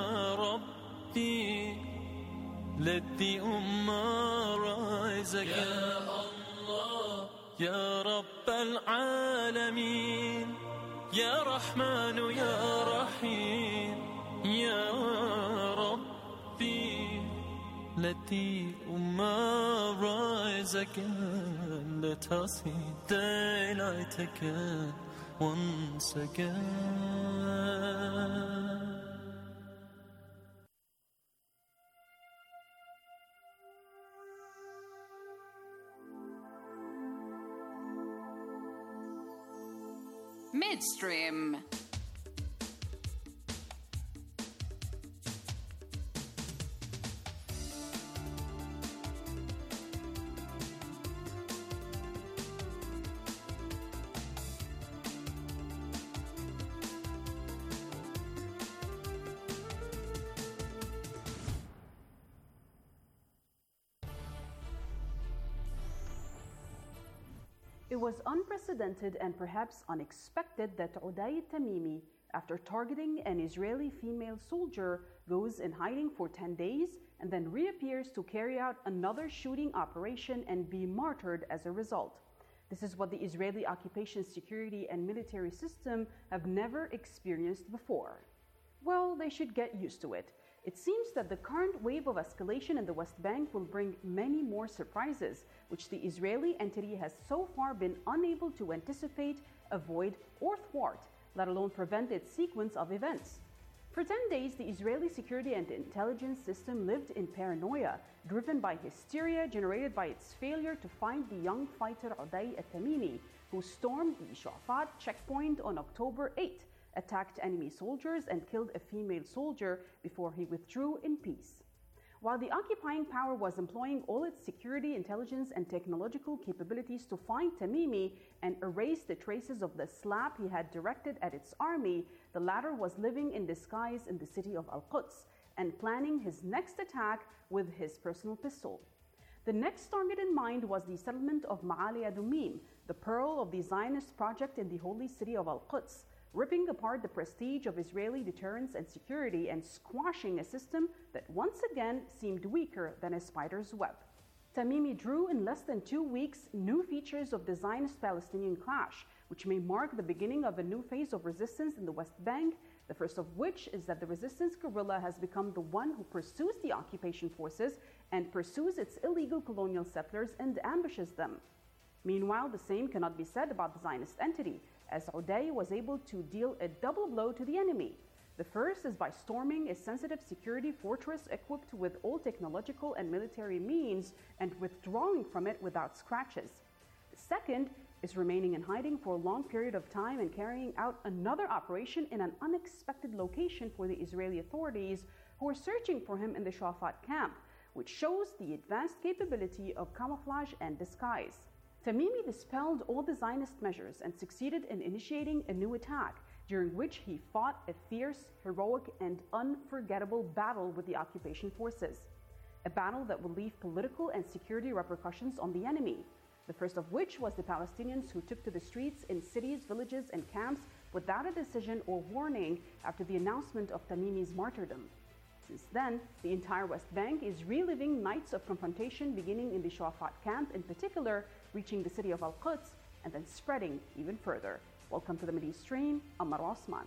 ربي let the ummah rise again يا الله يا رب العالمين يا رحمن يا رحيم يا ربي let the ummah rise again let us see daylight again once again Midstream. It was unprecedented and perhaps unexpected that Uday Tamimi, after targeting an Israeli female soldier, goes in hiding for ten days and then reappears to carry out another shooting operation and be martyred as a result. This is what the Israeli occupation security and military system have never experienced before. Well, they should get used to it. It seems that the current wave of escalation in the West Bank will bring many more surprises, which the Israeli entity has so far been unable to anticipate, avoid, or thwart, let alone prevent its sequence of events. For ten days, the Israeli security and intelligence system lived in paranoia, driven by hysteria generated by its failure to find the young fighter Uday Tamimi, who stormed the Shafat checkpoint on October eighth, attacked enemy soldiers and killed a female soldier before he withdrew in peace. While the occupying power was employing all its security, intelligence, and technological capabilities to find Tamimi and erase the traces of the slap he had directed at its army, the latter was living in disguise in the city of Al-Quds and planning his next attack with his personal pistol. The next target in mind was the settlement of Ma'ali Adumim, the pearl of the Zionist project in the holy city of Al-Quds, ripping apart the prestige of Israeli deterrence and security and squashing a system that once again seemed weaker than a spider's web. Tamimi drew in less than two weeks new features of the Zionist-Palestinian clash, which may mark the beginning of a new phase of resistance in the West Bank, the first of which is that the resistance guerrilla has become the one who pursues the occupation forces and pursues its illegal colonial settlers and ambushes them. Meanwhile, the same cannot be said about the Zionist entity, as Uday was able to deal a double blow to the enemy. The first is by storming a sensitive security fortress equipped with all technological and military means and withdrawing from it without scratches. The second is remaining in hiding for a long period of time and carrying out another operation in an unexpected location for the Israeli authorities, who are searching for him in the Shafat camp, which shows the advanced capability of camouflage and disguise. Tamimi dispelled all the Zionist measures and succeeded in initiating a new attack, during which he fought a fierce, heroic, and unforgettable battle with the occupation forces. A battle that will leave political and security repercussions on the enemy, the first of which was the Palestinians who took to the streets in cities, villages, and camps without a decision or warning after the announcement of Tamimi's martyrdom. Since then, the entire West Bank is reliving nights of confrontation beginning in the Shafat camp in particular, reaching the city of Al-Quds, and then spreading even further. Welcome to the Midstream. I'm Marwa Osman.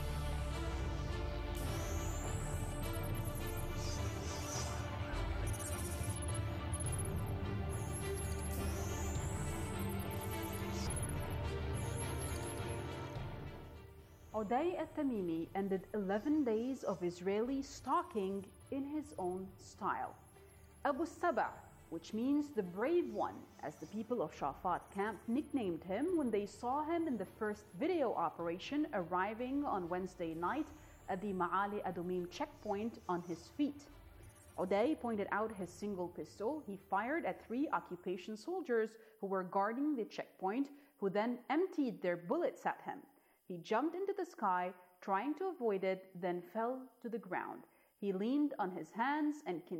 Uday Tamimi ended eleven days of Israeli stalking in his own style. Abu Saba, which means the brave one, as the people of Shafat camp nicknamed him when they saw him in the first video operation arriving on Wednesday night at the Ma'ali Adumim checkpoint on his feet. Uday pointed out his single pistol. He fired at three occupation soldiers who were guarding the checkpoint, who then emptied their bullets at him. He jumped into the sky, trying to avoid it, then fell to the ground. He leaned on his hands and continued